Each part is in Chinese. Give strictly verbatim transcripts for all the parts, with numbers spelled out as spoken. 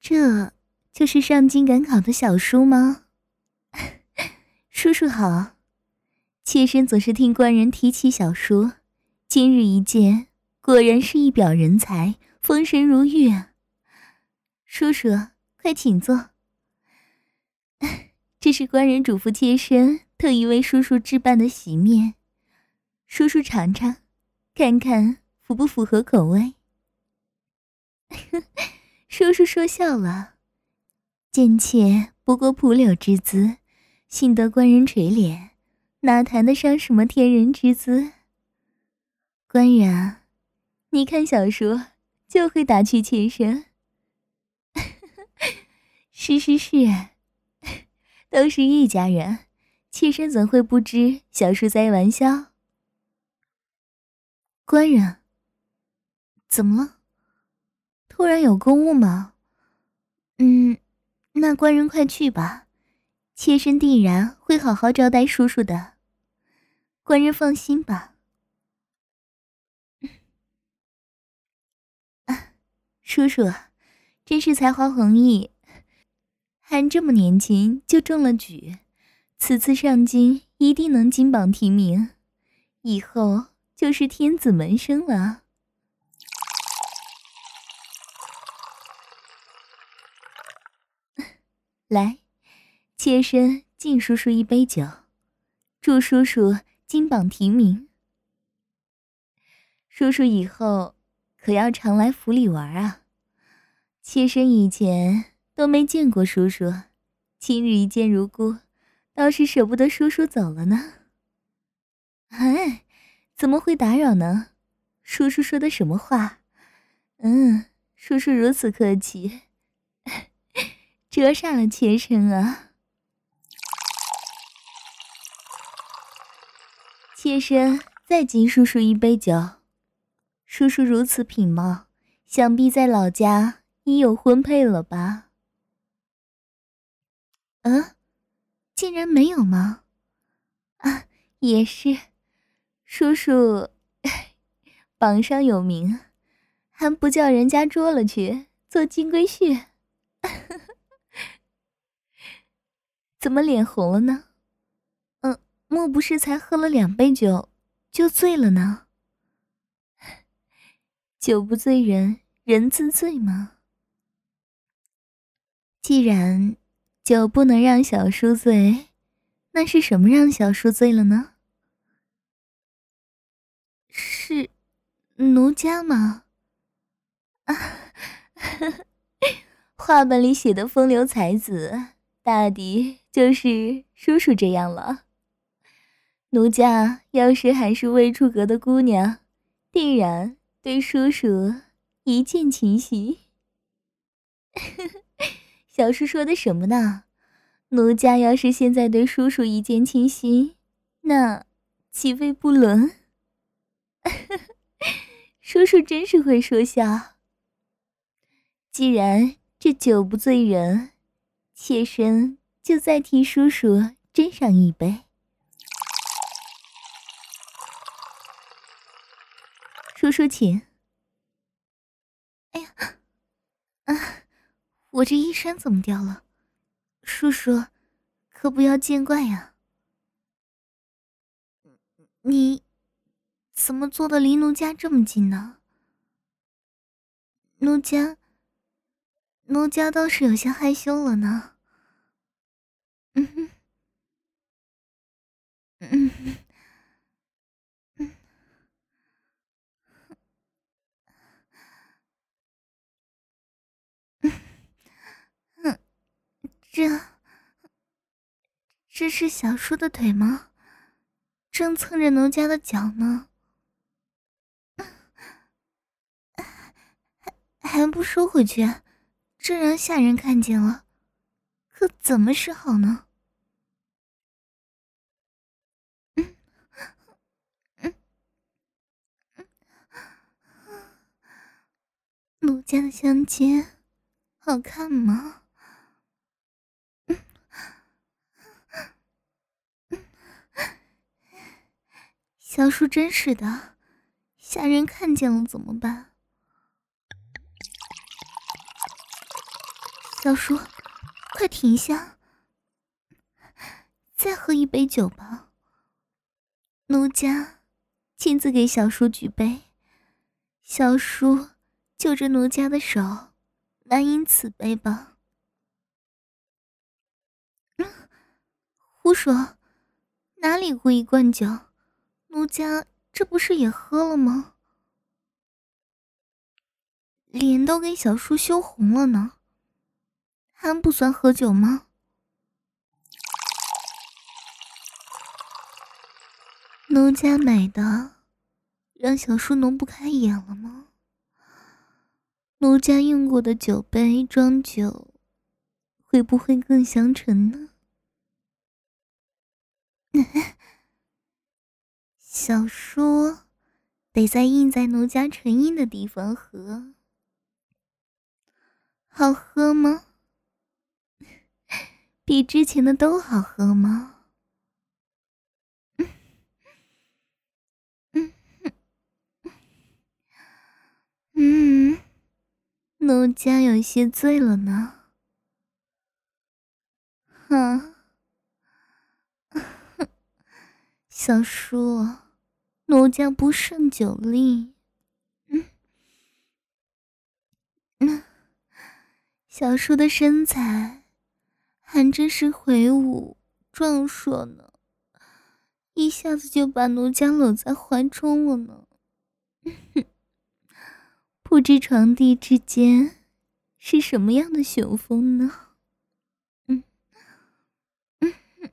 这就是上京赶考的小叔吗？叔叔好。妾身总是听官人提起小叔，今日一见，果然是一表人才，风神如玉啊。叔叔快请坐。这是官人嘱咐妾身特意为叔叔置办的席面，叔叔尝尝，看看符不符合口味。叔叔说笑了，贱妾不过蒲柳之姿，幸得官人垂怜，哪谈得上什么天人之姿。官人啊，你看小叔就会打趣妾身。是是是，都是一家人，妾身怎会不知小叔在玩笑。官人，怎么了？突然有公务吗？嗯，那官人快去吧，妾身定然会好好招待叔叔的。官人放心吧。啊，叔叔真是才华横溢，还这么年轻就中了举，此次上京一定能金榜题名，以后就是天子门生了。来，妾身敬叔叔一杯酒，祝叔叔金榜题名。叔叔以后可要常来府里玩啊，妾身以前都没见过叔叔，今日一见如故，倒是舍不得叔叔走了呢。哎，怎么会打扰呢？叔叔说的什么话？嗯，叔叔如此客气，折煞了妾身啊。妾身再敬叔叔一杯酒。叔叔如此品貌，想必在老家已有婚配了吧？嗯，竟然没有吗？啊，也是，叔叔榜上有名，还不叫人家捉了去做金龟婿？怎么脸红了呢？嗯，莫不是才喝了两杯酒就醉了呢？酒不醉人，人自醉吗？既然酒不能让小叔醉，那是什么让小叔醉了呢？是奴家吗？啊，话本里写的风流才子，大抵就是叔叔这样了。奴家要是还是未出阁的姑娘，定然对叔叔一见倾心。小叔说的什么呢？奴家要是现在对叔叔一见倾心，那岂非不伦？叔叔真是会说笑。既然这酒不醉人，妾身就再替叔叔斟上一杯。叔叔请。哎呀，啊，我这衣衫怎么掉了？叔叔可不要见怪呀。你怎么坐的离奴家这么近呢？奴家奴家倒是有些害羞了呢。嗯哼，嗯哼，嗯嗯，这这是小叔的腿吗？正蹭着奴家的脚呢。还不收回去，这让下人看见了，可怎么是好呢？嗯嗯嗯，奴家的香肩好看吗？嗯嗯，小叔真是的，下人看见了怎么办？ 小叔，快停下，再喝一杯酒吧。奴家亲自给小叔举杯，小叔就着奴家的手，满饮此杯吧。嗯，胡说，哪里故意灌酒？奴家这不是也喝了吗？脸都给小叔羞红了呢，还不算喝酒吗？奴家买的，让小叔浓不开眼了吗？奴家用过的酒杯装酒，会不会更香醇呢？小叔得在印在奴家唇印的地方喝，好喝吗？比之前的都好喝吗？嗯嗯，奴家有些醉了呢。啊，小叔，奴家不胜酒力。嗯嗯，小叔的身材还真是魁梧壮硕呢，一下子就把奴家搂在怀中了呢。不知床地之间是什么样的雄风呢？嗯嗯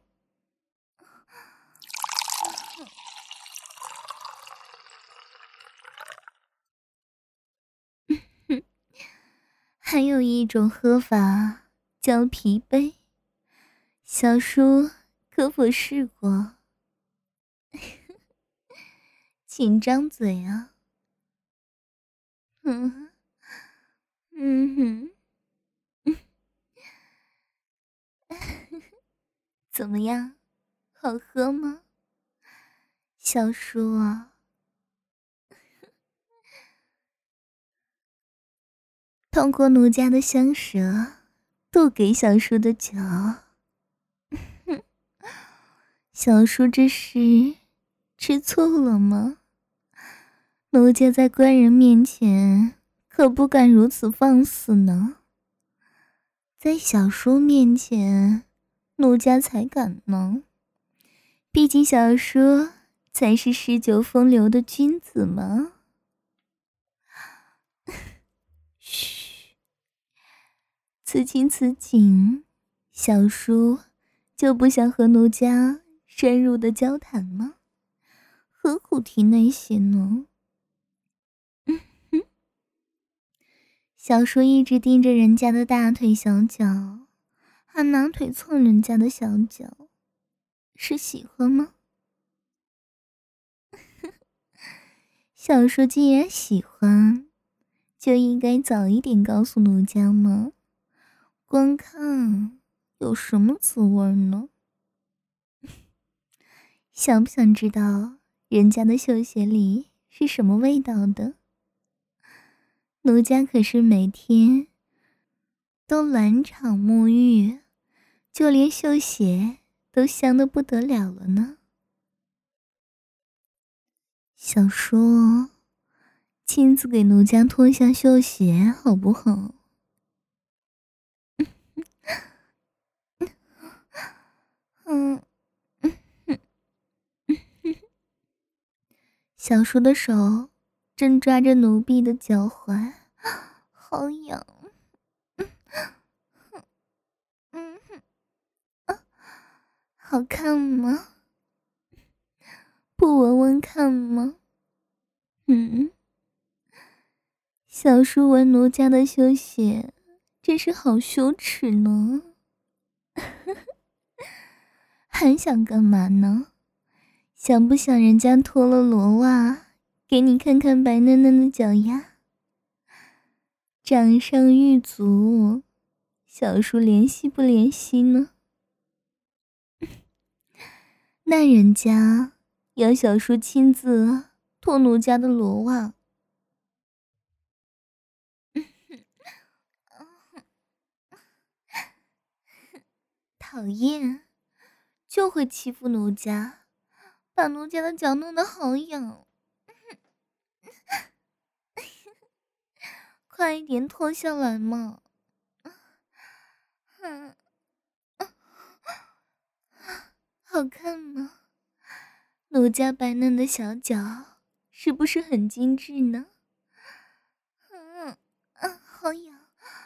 嗯，还有一种喝法叫皮杯，小叔可否试过？请张嘴啊！嗯嗯哼，怎么样，好喝吗？小叔啊，通过奴家的香舌渡给小叔的酒，小叔这是吃醋了吗？奴家在官人面前可不敢如此放肆呢，在小叔面前，奴家才敢呢。毕竟小叔才是诗酒风流的君子嘛。嘘，此情此景，小叔就不想和奴家深入的交谈吗？何苦提那些呢？嗯哼，小叔一直盯着人家的大腿小脚，还拿腿蹭人家的小脚，是喜欢吗？小叔既然喜欢，就应该早一点告诉奴家嘛。光看有什么滋味呢？想不想知道人家的绣鞋里是什么味道的？奴家可是每天都蓝场沐浴，就连绣鞋都香得不得了了呢。小叔，亲自给奴家脱下绣鞋好不好？嗯嗯嗯嗯，小叔的手正抓着奴婢的脚踝，好痒。嗯哼，啊，好看吗？不闻闻看吗？嗯，小叔闻奴家的绣鞋，真是好羞耻呢。还想干嘛呢？想不想人家脱了裸袜，给你看看白嫩嫩的脚丫？掌上玉足，小叔怜惜不怜惜呢？那人家要小叔亲自脱奴家的裸袜。 讨厌，就会欺负奴家，把奴家的脚弄得好痒。快一点脱下来嘛！嗯，好看吗？奴家白嫩的小脚是不是很精致呢？嗯嗯，好痒，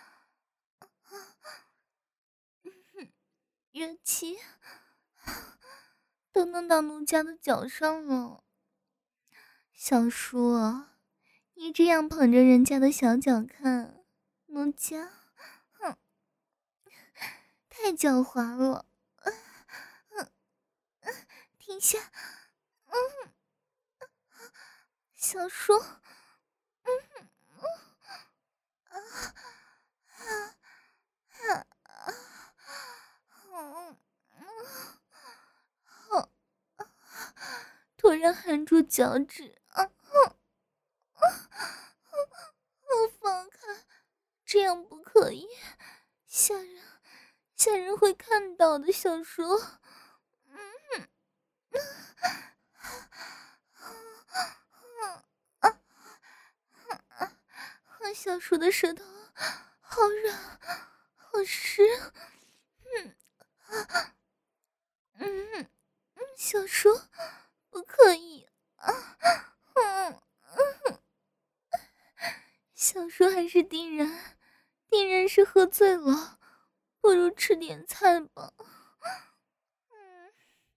热气都弄到奴家的脚上了。小叔啊，你这样捧着人家的小脚看，奴家，哼，太狡猾了。嗯嗯，停下，嗯，小叔，嗯嗯啊啊啊啊，嗯嗯，好，突然含住脚趾，啊啊啊啊！放开，这样不可以，吓人，吓人会看到的，小叔。嗯啊啊！小叔的舌头好软，好湿。嗯啊嗯嗯，小叔不可以啊！嗯嗯，小叔还是定然，定然是喝醉了，不如吃点菜吧。嗯，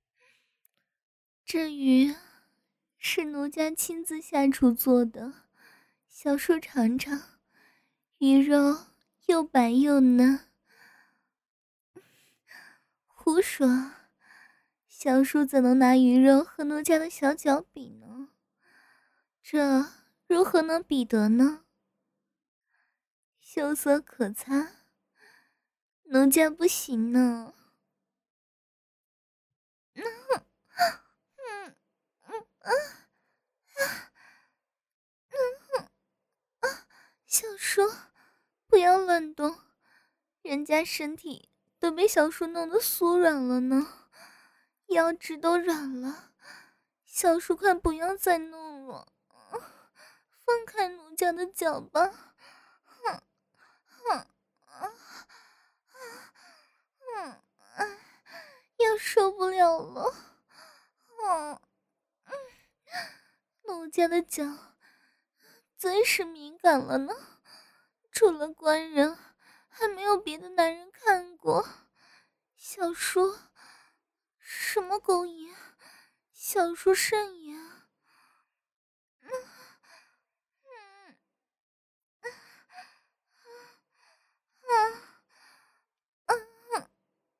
这鱼是奴家亲自下厨做的，小叔尝尝，鱼肉又白又嫩。胡说，小叔怎能拿鱼肉和奴家的小脚比呢？这如何能比得呢？羞涩可餐，奴家不行呢。嗯嗯嗯啊啊嗯啊！小叔，不要乱动，人家身体都被小叔弄得酥软了呢，腰肢都软了。小叔，快不要再弄了，放开奴家的脚吧。哼哼啊嗯嗯，要受不了了。嗯嗯，奴家的脚最是敏感了呢，除了官人，还没有别的男人看过。小叔，什么狗眼？小叔慎言。嗯嗯嗯嗯，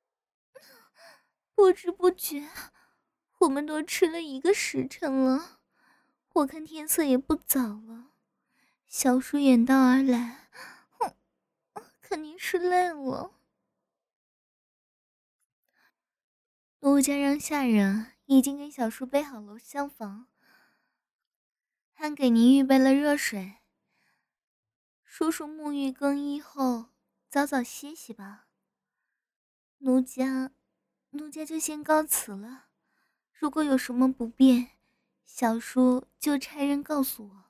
不知不觉，我们都吃了一个时辰了。我看天色也不早了，小叔远道而来，哼，肯定是累了。奴家让下人已经给小叔备好了厢房，还给您预备了热水。叔叔沐浴更衣后，早早歇息吧。奴家，奴家就先告辞了。如果有什么不便，小叔就差人告诉我。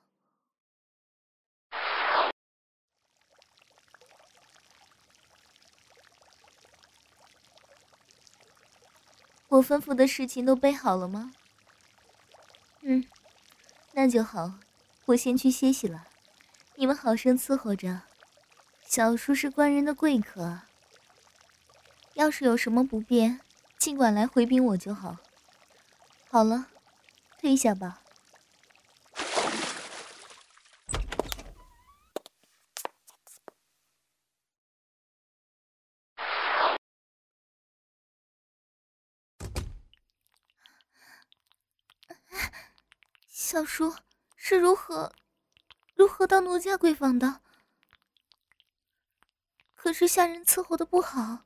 我吩咐的事情都备好了吗？嗯，那就好，我先去歇息了。你们好生伺候着，小叔是官人的贵客，要是有什么不便，尽管来回禀我就好。好了，退下吧。小叔是如何如何到奴家闺房的？可是下人伺候的不好。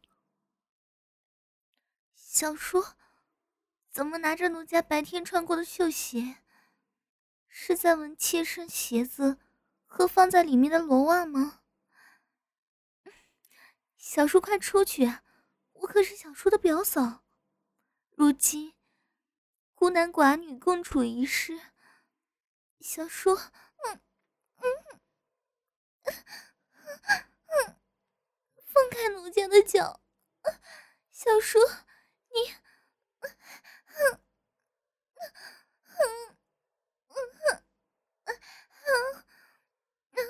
小叔怎么拿着奴家白天穿过的绣鞋？是在闻妾身鞋子和放在里面的罗袜吗？小叔快出去， 我可是小叔的表嫂，如今孤男寡女共处一室，小叔，嗯嗯嗯，放开奴家的脚，小叔，你，嗯嗯嗯嗯嗯，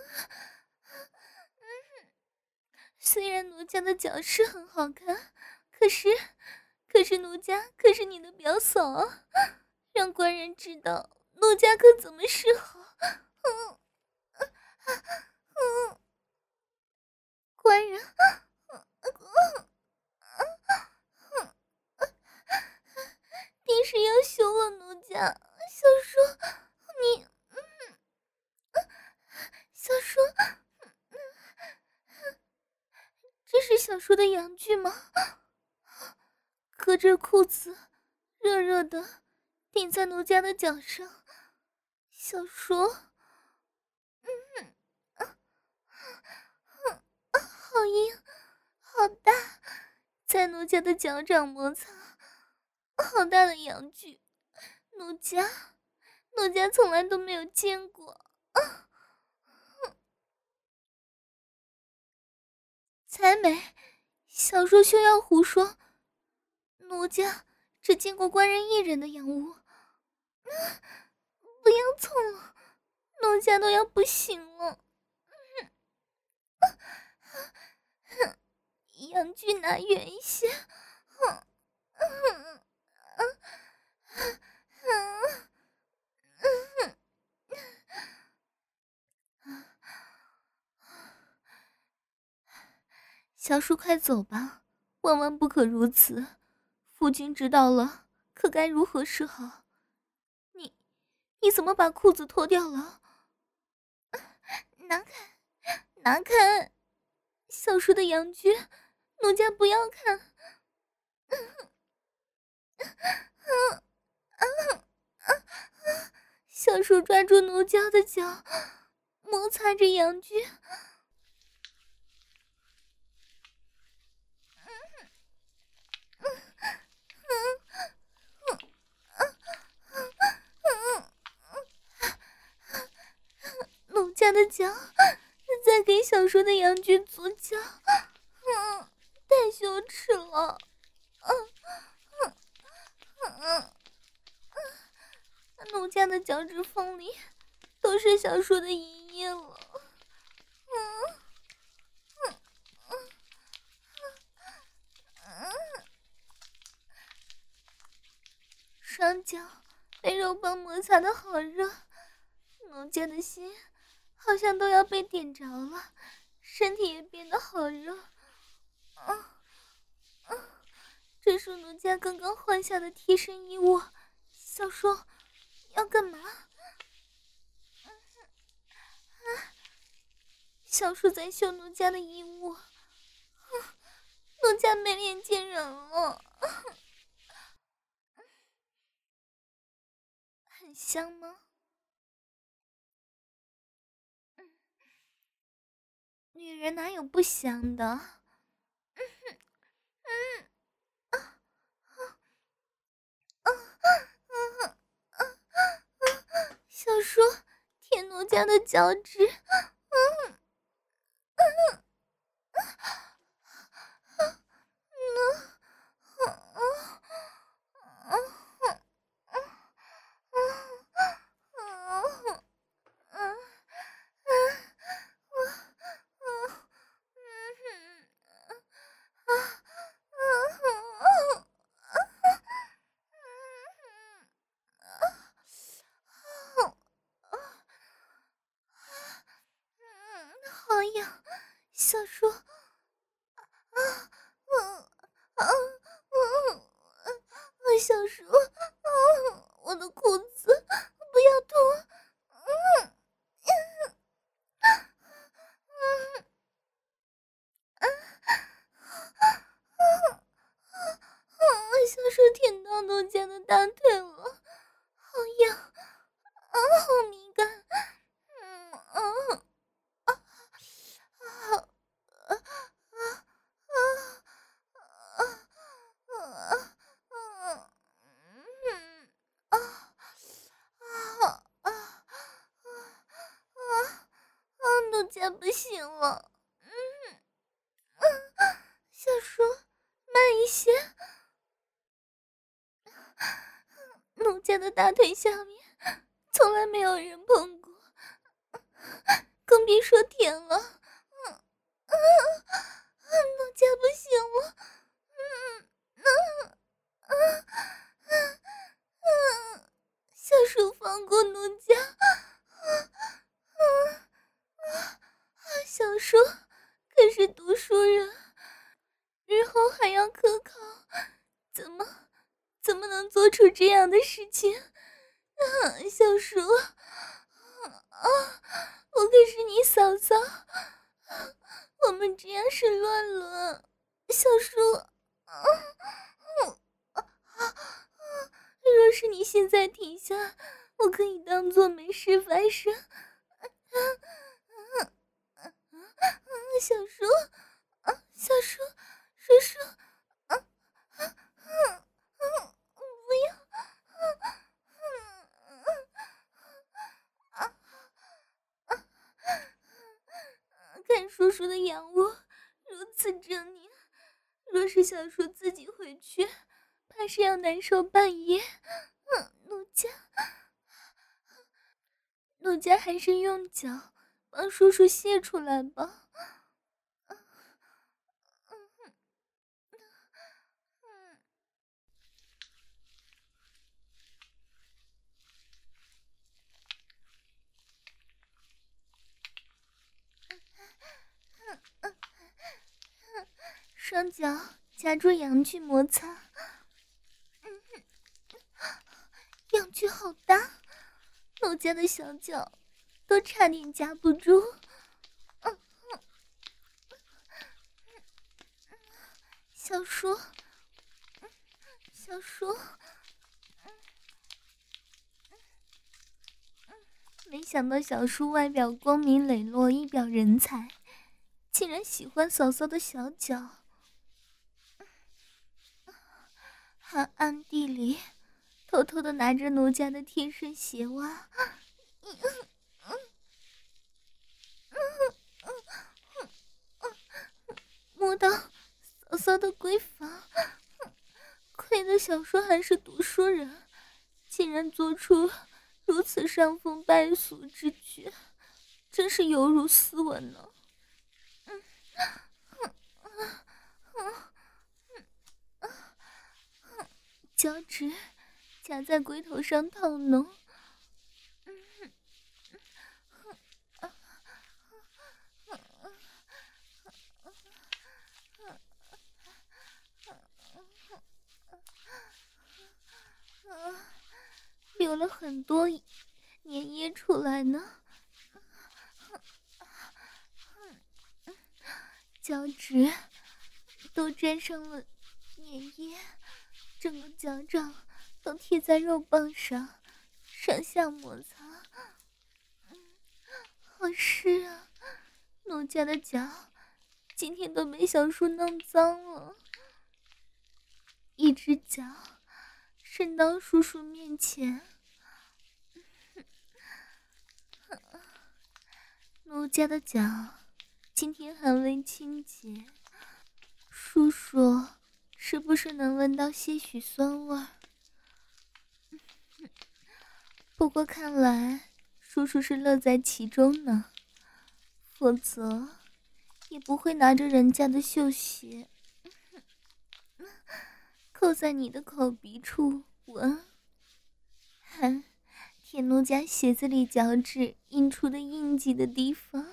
虽然奴家的脚是很好看，可是，可是奴家可是你的表嫂啊，让官人知道，奴家可怎么是好？嗯嗯，官人，定是要休了奴家。小叔，你，小叔，这是小叔的阳具吗？隔着裤子，热热的顶在奴家的脚上。小叔，嗯，好硬，好大，在奴家的脚掌摩擦，好大的阳具，奴家，奴家从来都没有见过。才美，小叔休要胡说，奴家只见过官人一人的阳物。不要蹭了，奴家都要不行了。阳具拿远一些。小叔快走吧，万万不可如此，夫君知道了可该如何是好？你你怎么把裤子脱掉了？拿开，拿开！小叔的阳具，奴家不要看。小叔抓住奴家的脚，摩擦着阳具。奴家的脚在给小叔的阳具足脚，嗯，太羞耻了。嗯嗯嗯嗯，奴家的脚趾缝里都是小叔的一液了。嗯嗯嗯嗯，双脚被肉棒摩擦的好热，奴家的心好像都要被点着了，身体也变得好热。嗯嗯，这是奴家刚刚换下的贴身衣物，小叔要干嘛？小叔在秀奴家的衣物，奴家没脸见人了。很香吗？女人哪有不香的？小叔舔奴家的脚趾。嗯嗯好痒，小叔，啊啊啊啊！小叔，啊，我的裤子不要脱。嗯嗯嗯，小叔舔到奴家的大腿了，好痒，啊，好敏感。嗯嗯啊啊啊啊啊！ 家的大腿下面从来没有人碰过，更别说舔了。嗯嗯，奴家不行了。嗯嗯嗯嗯嗯，小叔放过奴家。嗯嗯嗯，小叔可是读书人，日后还要科考，怎么怎么能做出这样的事情？啊，小叔，啊，我可是你嫂嫂，我们这样是乱伦，小叔，啊啊啊啊！若是你现在停下，我可以当做没事发生。啊啊啊啊！小叔，啊，小叔，叔叔，啊啊啊啊！不要，啊啊啊啊！看叔叔的阳物如此狰狞，若是小叔自己回去，怕是要难受半夜。嗯，奴家，奴家还是用脚帮叔叔泄出来吧。双脚夹住阳具摩擦，阳具好大，奴家的小脚都差点夹不住。嗯嗯，小叔，小叔，没想到小叔外表光明磊落，一表人才，竟然喜欢嫂嫂的小脚，还暗地里偷偷的拿着奴家的贴身鞋袜，摸到嫂嫂的闺房。亏得小叔还是读书人，竟然做出如此伤风败俗之举，真是犹如斯文呢。嗯嗯嗯嗯嗯，脚趾夹在龟头上套弄。嗯嗯流了很多粘液出来呢，脚趾都沾上了粘液，整个脚掌都贴在肉棒上，上下摩擦。好湿啊！奴家的脚今天都被小叔弄脏了，一只脚伸到叔叔面前。奴家的脚今天还未清洁，叔叔是不是能闻到些许酸味？不过看来叔叔是乐在其中呢，否则也不会拿着人家的绣鞋扣在你的口鼻处闻，还舔奴家鞋子里脚趾印出的印记的地方，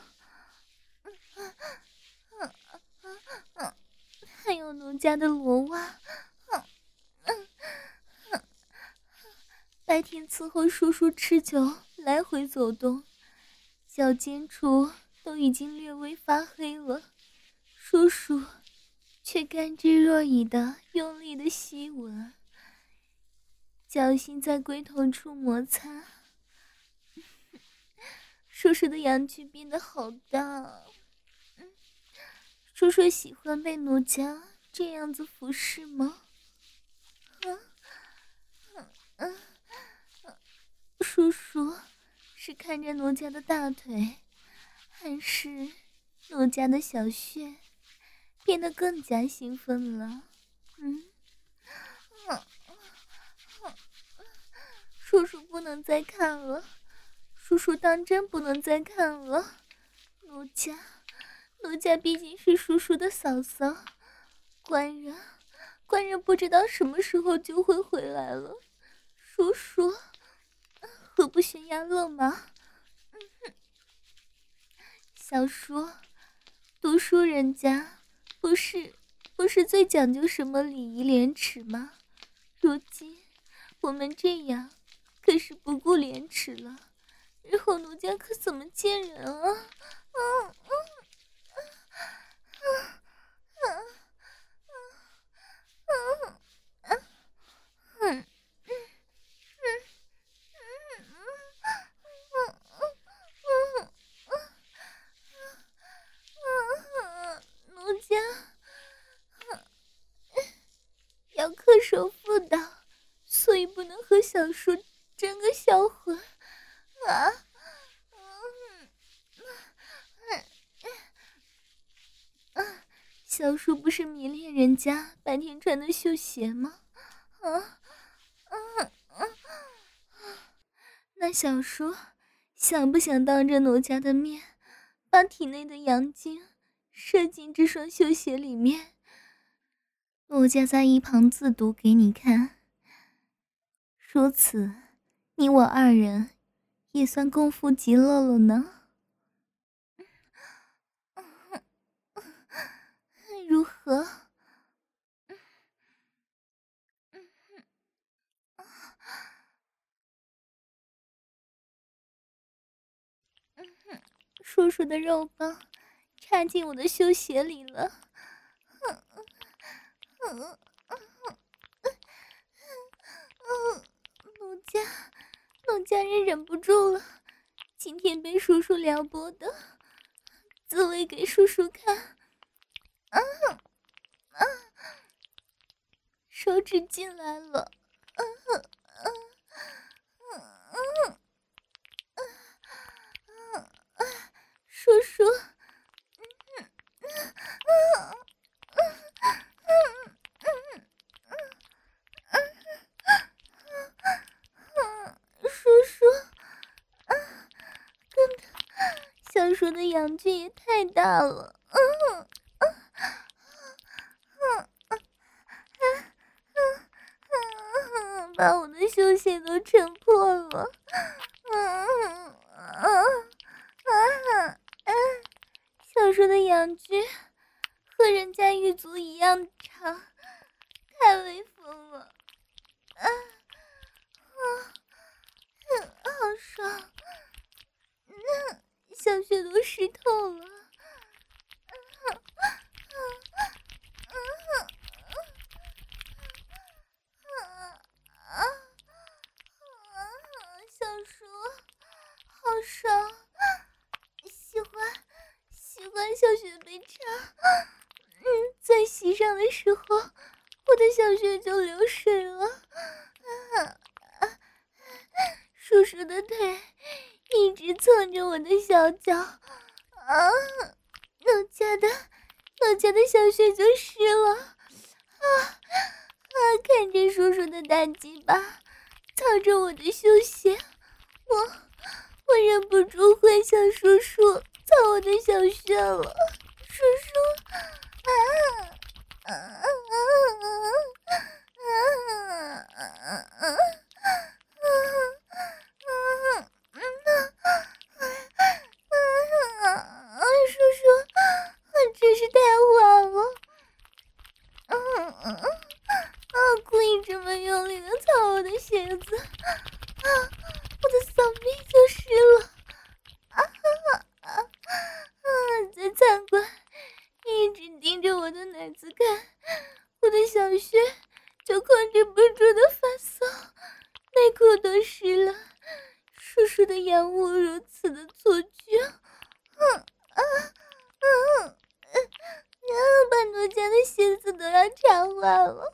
还有奴家的裸袜。白天伺候叔叔吃酒来回走动，脚尖处都已经略微发黑了，叔叔却甘之若饴的用力的吸吻，脚心在龟头处摩擦。叔叔的阳具变得好大，嗯，叔叔喜欢被奴家这样子服侍吗？啊，嗯嗯。叔叔是看着奴家的大腿，还是奴家的小穴变得更加兴奋了？嗯， 叔叔不能再看了，叔叔当真不能再看了。奴家，奴家毕竟是叔叔的嫂嫂，官人，官人不知道什么时候就会回来了。叔叔，何不悬崖勒马？小叔，读书人家不是不是最讲究什么礼仪廉耻吗？如今我们这样可是不顾廉耻了，日后奴家可怎么见人啊？嗯嗯嗯嗯嗯嗯嗯奴家要恪守妇道，所以不能和小叔争个销魂啊！小叔不是迷恋人家白天穿的绣鞋吗？啊啊啊！那小叔想不想当着奴家的面，把体内的阳精射进这双绣鞋里面？奴家在一旁自读给你看，如此，你我二人也算功夫极乐了呢。如何？叔叔的肉棒插进我的绣鞋里了。奴家，奴家人忍不住了，今天被叔叔撩拨的，自慰给叔叔看。啊啊！手指进来了。啊啊啊啊啊啊！叔叔。叔叔，啊，真的，小叔的阳具也太大了，嗯嗯嗯嗯嗯，把我的绣鞋都撑破了，嗯嗯嗯嗯嗯，小叔的阳具和人家玉足一样长，太威风了，啊啊！好爽，嗯，小穴都湿透了，嗯嗯嗯啊啊！小叔，好爽，喜欢喜欢小穴被插，嗯，在洗上的时候，我的小穴就流水了，啊啊！叔叔的腿一直蹭着我的小脚，啊，奴家的奴家的小穴就湿了，啊啊！看着叔叔的大鸡巴操着我的绣鞋，我我忍不住会想叔叔操我的小穴了，叔叔，啊啊啊啊啊啊啊啊！叔叔，真是太晚了。嗯嗯啊！故意这么用力的操我的鞋子，啊，我的骚逼就湿了。啊啊啊啊！在餐馆一直盯着我的奶子看，我的小穴就控制不住的发骚，内裤都湿了。叔叔的阳物如此的粗巨，嗯啊嗯嗯，把奴家的鞋子都要插坏了。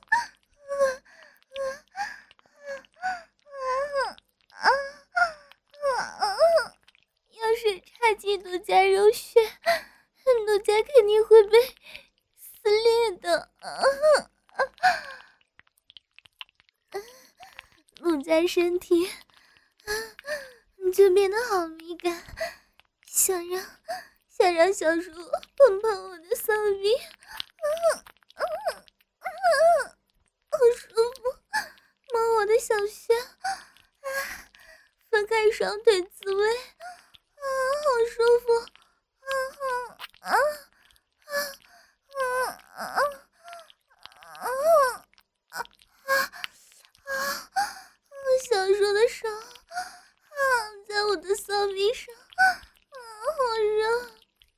要是插进奴家肉穴，奴家肯定会被撕裂的。奴家身体觉变得好敏感，想让想让小叔碰碰我的骚逼，嗯嗯嗯，好舒服，摸我的小穴，啊，分开双腿自慰，啊，好舒服，啊啊啊啊啊啊啊啊！小叔的手啊，在我的骚逼上，啊，好热，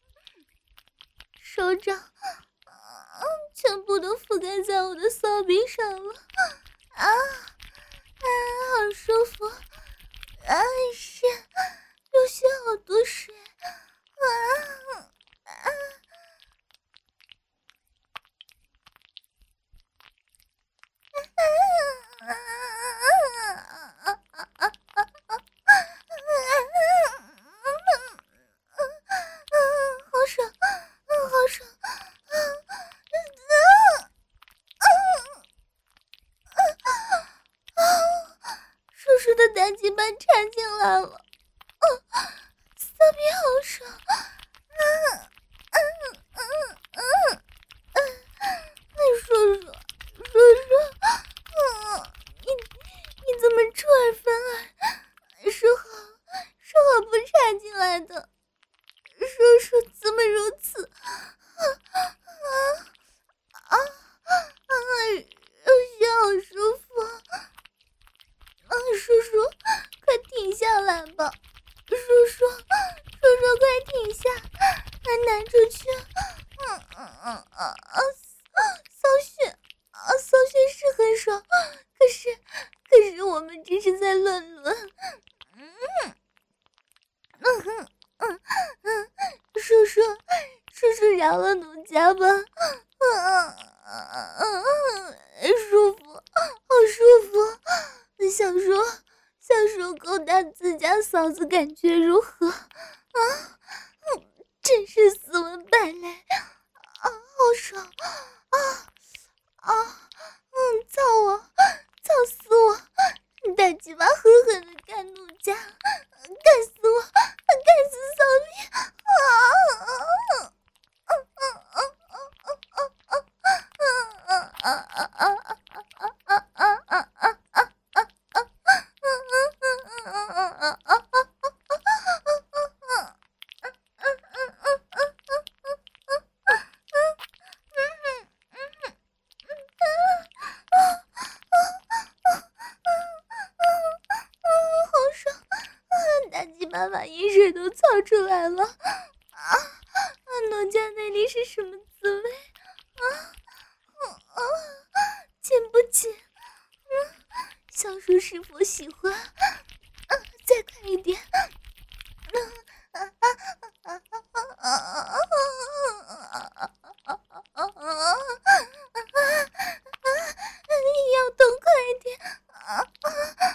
手掌啊，全部都覆盖在我的骚逼上了，啊啊，好舒服，啊，是流血好多水，啊啊！好爽，好爽！叔叔的大鸡巴插进来了，骚逼好爽！叔叔，叔叔，嗯，你你怎么出尔反尔？说好说好不插进来的，叔叔怎么如此？啊啊啊啊！有些好舒服，啊，叔叔，快停下来吧！叔叔，叔叔，快停下！还拿出去！嗯嗯嗯嗯嗯，骚血啊，骚血是很爽，可是可是我们只是在乱伦。嗯嗯嗯嗯嗯，叔叔，叔叔饶了奴家吧！嗯嗯嗯嗯，舒服，好舒服！小叔，小叔勾搭自家嫂子，感觉如何？啊，嗯，真是斯文败类啊，好爽啊啊！嗯，操我，操死我！大鸡巴狠狠的干奴家，干死我，干死骚逼！啊啊啊啊啊啊啊啊啊啊！好爽！大鸡巴把饮水都操出来了！啊啊！奴家那里是什么滋味？啊啊！紧不紧？嗯，小叔是否喜欢？啊，再快一点！啊啊啊啊啊啊啊啊！你要动快一点！啊啊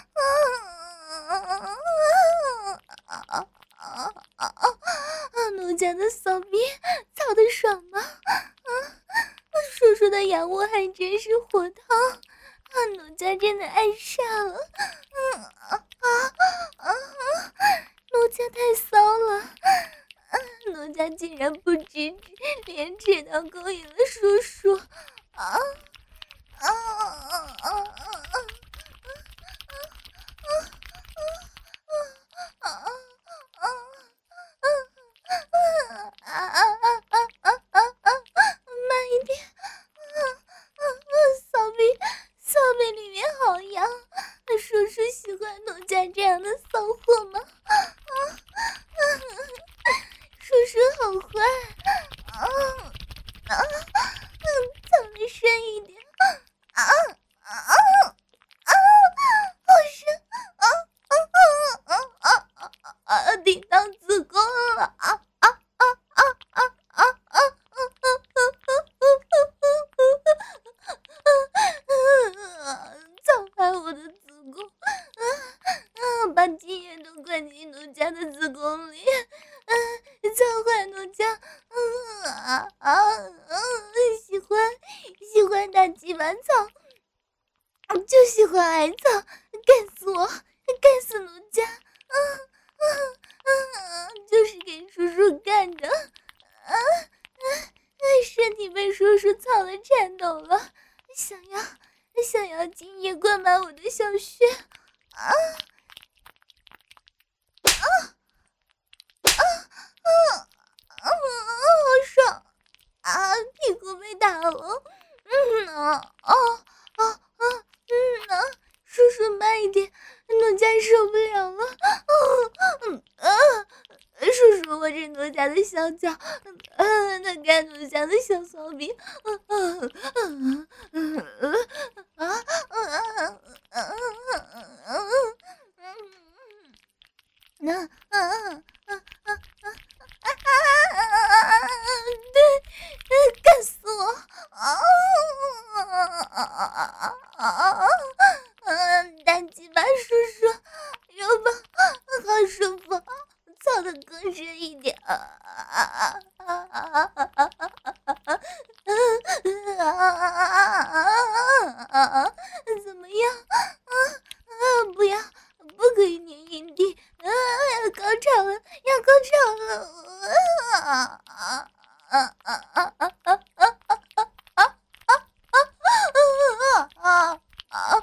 啊啊啊啊！奴家的骚逼操得爽吗？啊，叔叔的仰卧还真是火烫，啊，奴家真的爱上了。嗯啊啊啊！奴家太骚了，啊，奴家竟然不知止，连指都勾引了叔叔。啊啊啊啊啊！慢一点，骚逼，骚逼里面好痒，叔叔喜欢奴家这样的骚货吗？叔叔好坏，啊啊，操的深一点，啊啊啊！好深，啊啊啊啊啊啊啊！顶到子宫了，啊啊啊啊啊啊啊！操坏我的子宫，啊啊！把精液都灌进奴家的子宫里，啊！操坏奴家，嗯啊啊啊！喜欢喜欢大鸡巴操，就喜欢挨操，干死我，干死奴家！啊就是给叔叔干的。啊啊！身体被叔叔操了，颤抖了，想要想要精液灌满我的小穴。啊啊啊啊啊！好爽啊！屁股被打了。嗯啊啊啊啊！嗯啊，叔叔慢一点，奴家受不了了。啊嗯啊！叔叔，我是奴家的小脚，啊，他干奴家的小骚逼。啊啊啊啊啊啊啊！那啊啊啊啊啊啊！对，干死我！啊啊啊啊！大鸡巴叔叔，肉棒好舒服，操的更深一点。啊啊啊啊啊啊！怎么样？啊啊！不要，不可以粘阴蒂。啊！要高潮了，要高潮了！啊啊啊啊啊啊啊啊啊啊啊啊！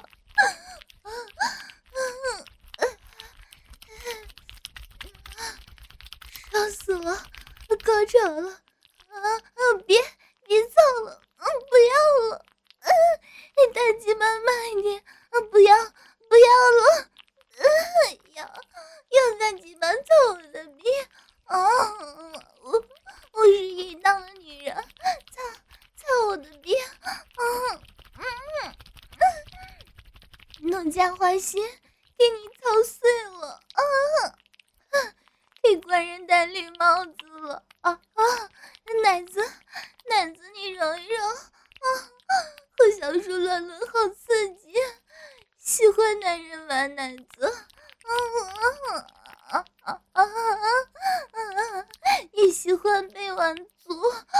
烧死了，高潮了！啊啊！别别操了，嗯，不要了，嗯，大鸡巴慢一点，啊，不要不要了，嗯，要要大鸡巴操我的逼！啊，我我是淫荡的女人，操操我的逼！啊嗯嗯，奴家花心给你操碎了啊！给官人戴绿帽子了啊啊！奶子奶子，你揉一揉啊！和小叔乱伦好刺激，喜欢男人玩奶子。啊啊啊啊啊啊！也喜欢被玩足，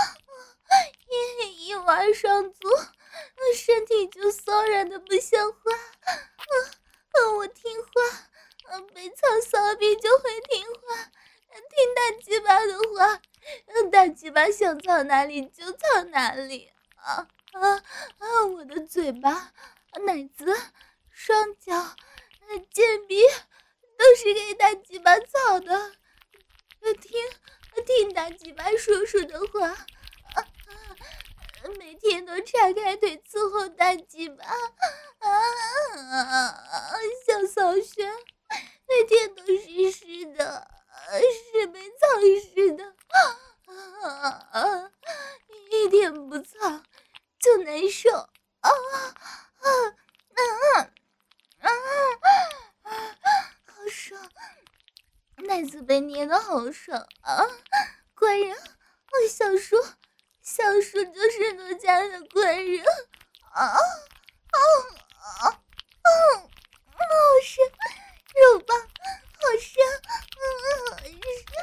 一一玩上足，身体就骚软的不像话。啊，我听话。啊，被操骚逼就会听话，听大鸡巴的话，大鸡巴想操哪里就操哪里。啊啊啊！我的嘴巴、奶子、双脚、贱逼都是给大鸡巴操的，听听大鸡巴叔叔的话。啊啊，每天都叉开腿伺候大鸡巴。啊啊！小骚穴每天都湿湿的，是被操湿的。啊啊！一天不操就难受。啊啊啊啊啊！好爽，奶子被捏的好爽啊！官人，我小叔，小叔就是奴家的官人。啊啊啊啊！好深，肉棒好深，嗯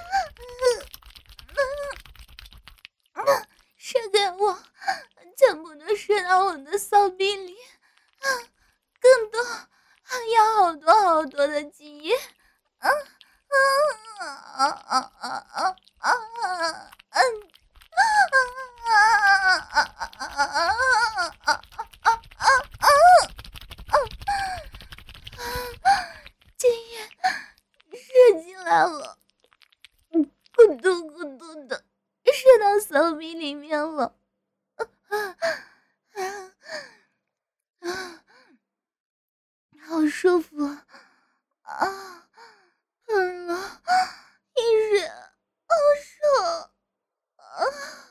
嗯嗯，射给我，全部都射到我的骚逼里，啊，更多，要好多好多的精液。啊啊啊啊啊啊啊啊！嗯。精液射进来了，咕嘟咕嘟的射到骚逼里面了。啊啊啊！好舒服啊！喷了一水，好爽啊！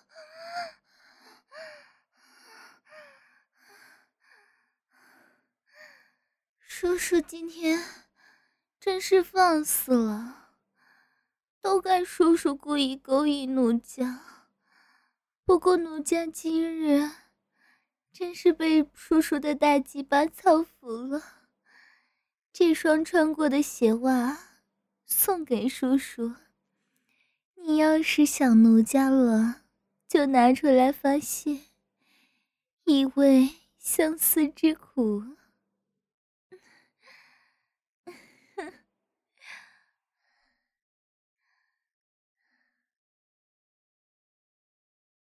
叔叔今天真是放肆了，都怪叔叔故意勾引奴家。不过奴家今日真是被叔叔的大鸡巴操服了，这双穿过的鞋袜送给叔叔，你要是想奴家了，就拿出来发泄，以慰相思之苦。